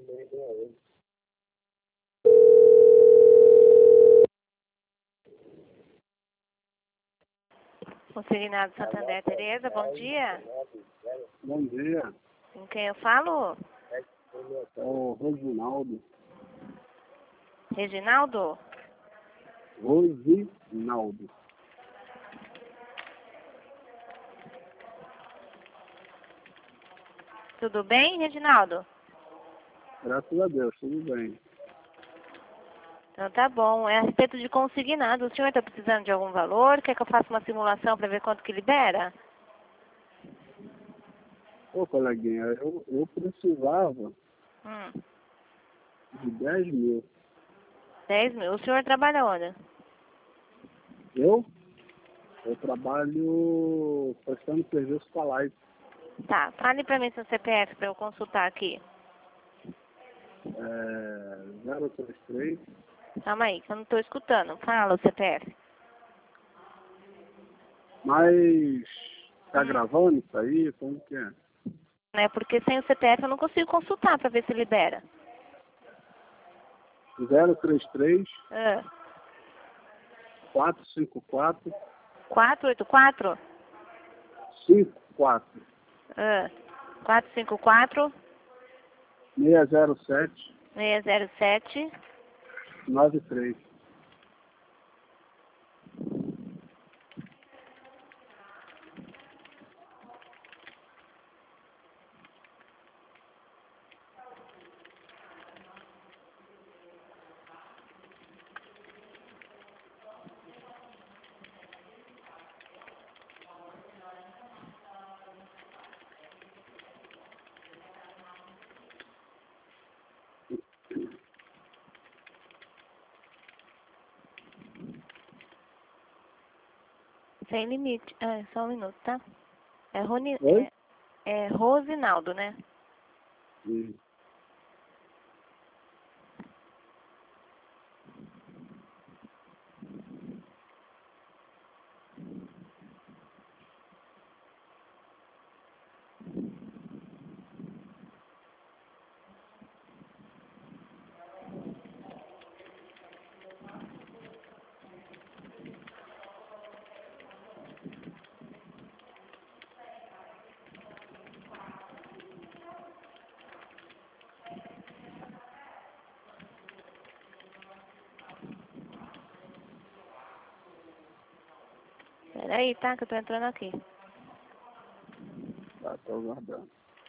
Consignado Santander, Tereza, bom dia. Bom dia, Com quem eu falo? é o Rosinaldo. Reginaldo? Rosinaldo. Tudo bem, Reginaldo? Graças a Deus, tudo bem. Então tá bom. É a respeito de consignado. O senhor está precisando de algum valor? Quer que eu faça uma simulação para ver quanto que libera? Ô, coleguinha, eu precisava de 10 mil. 10 mil. O senhor trabalha onde? Eu trabalho prestando serviço para Light. Tá, fale para mim seu CPF para eu consultar aqui. 033 Calma aí, que eu não estou escutando. Fala o CPF. Mas tá gravando isso aí? Como que é? Né? Porque sem o CPF eu não consigo consultar para ver se libera. 033 Ah, 454 484? 54 Ah, 454 607 607 93. Sem limite. Ah, só um minuto, tá? Oi? É Rosinaldo, né? Sim. Peraí, tá? Que eu tô entrando aqui. Tá, tô aguardando.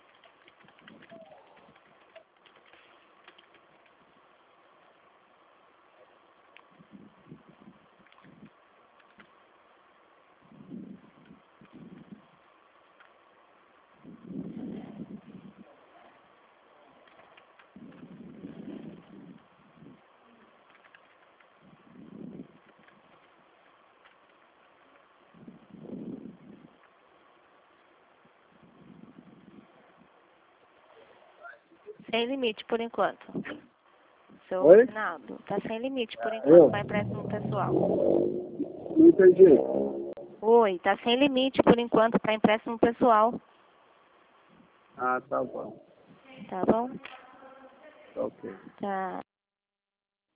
Sem limite por enquanto. Seu Oi? Reginaldo, tá sem limite por Eu? enquanto para empréstimo pessoal. Não entendi. Oi, tá sem limite por enquanto para empréstimo pessoal. Ah, tá bom. Tá bom? Tá ok. Tá.